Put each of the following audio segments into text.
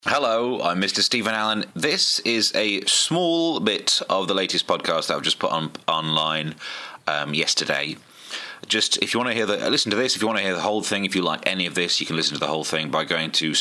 Hello, I'm Mr. Stephen Allen. This is a small bit of the latest podcast that I've just put online yesterday. Just if you want to listen to this, if you want to hear the whole thing, if you like any of this, you can listen to the whole thing by going to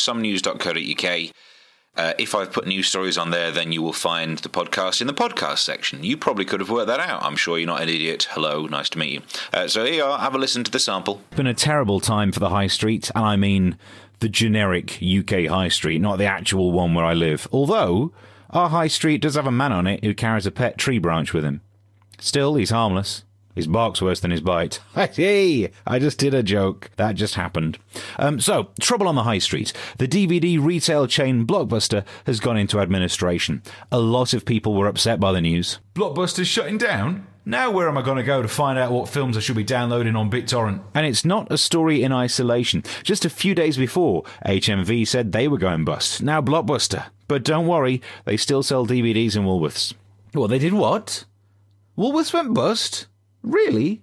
somenews.co.uk. If I've put news stories on there, then you will find the podcast in the podcast section. You probably could have worked that out. I'm sure you're not an idiot. Hello, nice to meet you. So here you are, have a listen to the sample. It's been a terrible time for the high street, and I mean the generic UK high street, not the actual one where I live. Although, our high street does have a man on it who carries a pet tree branch with him. Still, he's harmless. His bark's worse than his bite. Hey, I just did a joke. That just happened. So, trouble on the high street. The DVD retail chain Blockbuster has gone into administration. A lot of people were upset by the news. Blockbuster's shutting down? Now where am I going to go to find out what films I should be downloading on BitTorrent? And it's not a story in isolation. Just a few days before, HMV said they were going bust. Now Blockbuster. But don't worry, they still sell DVDs in Woolworths. Well, they did what? Woolworths went bust? Really?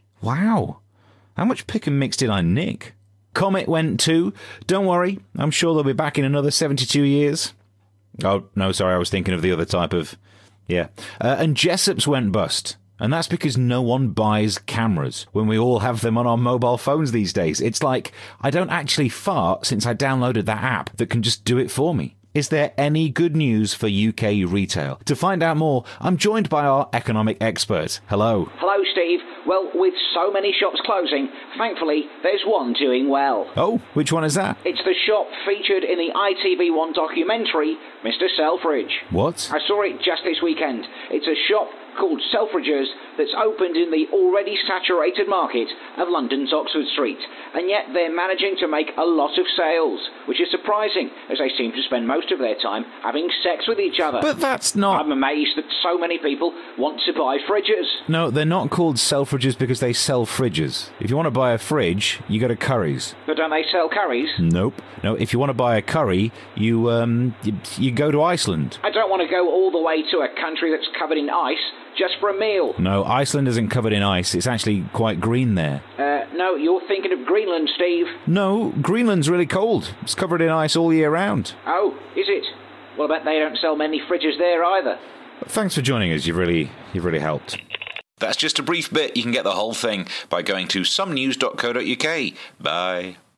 Wow. How much pick and mix did I nick? Comet went too. Don't worry, I'm sure they'll be back in another 72 years. Oh, no, sorry, I was thinking of the other type of... Yeah. And Jessop's went bust. And that's because no one buys cameras when we all have them on our mobile phones these days. It's like, I don't actually fart since I downloaded that app that can just do it for me. Is there any good news for UK retail? To find out more, I'm joined by our economic expert. Hello. Hello, Steve. Well, with so many shops closing, thankfully, there's one doing well. Oh, which one is that? It's the shop featured in the ITV1 documentary, Mr. Selfridge. What? I saw it just this weekend. It's a shop called Selfridges that's opened in the already saturated market of London's Oxford Street, and yet they're managing to make a lot of sales, which is surprising, as they seem to spend most of their time having sex with each other. But that's not... I'm amazed that so many people want to buy fridges. No, they're not called Selfridges because they sell fridges. If you want to buy a fridge, you go to Curry's. But don't they sell curries? Nope. No, if you want to buy a curry, you go to Iceland. I don't want to go all the way to a country that's covered in ice just for a meal. No, Iceland isn't covered in ice. It's actually quite green there. No, you're thinking of Greenland, Steve. No, Greenland's really cold. It's covered in ice all year round. Oh, is it? Well, I bet they don't sell many fridges there either. Thanks for joining us. You've really helped. That's just a brief bit. You can get the whole thing by going to somenews.co.uk. Bye.